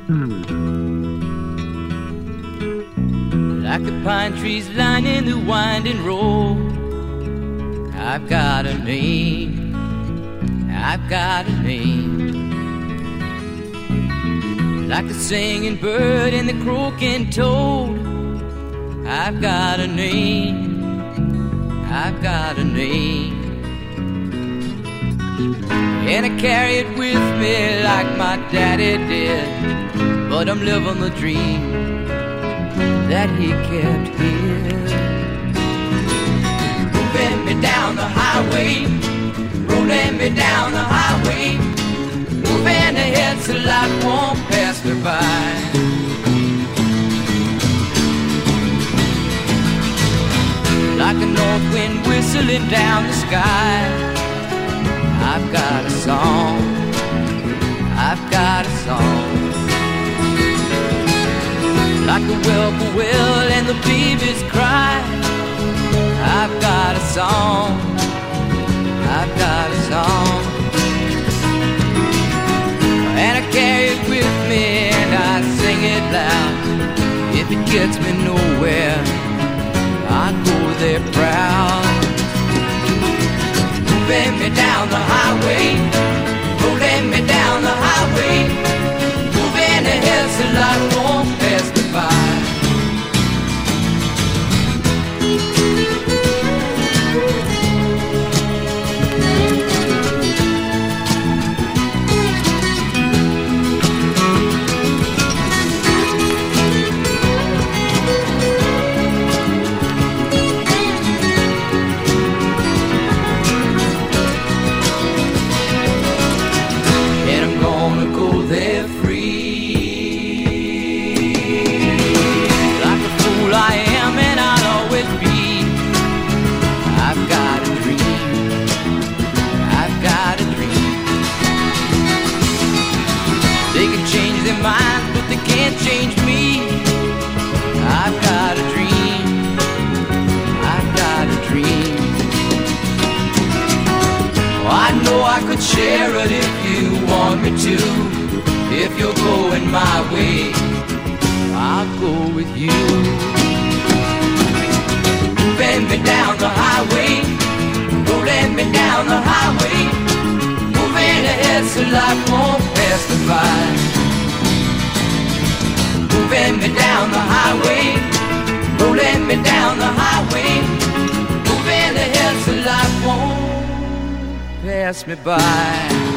Like the pine trees lining the winding road, I've got a name, I've got a name. Like the singing bird and the croaking toad, I've got a name, I've got a name. And I carry it with me like my daddy did, but I'm living the dream that he kept here. Moving me down the highway, rolling me down the highway, moving ahead so life won't pass me by. Like a north wind whistling down the sky, I've got a song, I've got a song. Like the whippoorwill and the babies cry, I've got a song, I've got a song. And I carry it with me and I sing it loud. If it gets me nowhere, I go there proud. Moving me down the highway, rolling me down the highway, moving ahead so life won't pass me by. Change me. I've got a dream, I've got a dream. Oh, I know I could share it if you want me to. If you're going my way, I'll go with you. Moving me down the highway, rolling me down the highway, moving ahead so life won't pass me by. Moving me down the highway, rolling me down the highway, moving ahead so life won't pass me by.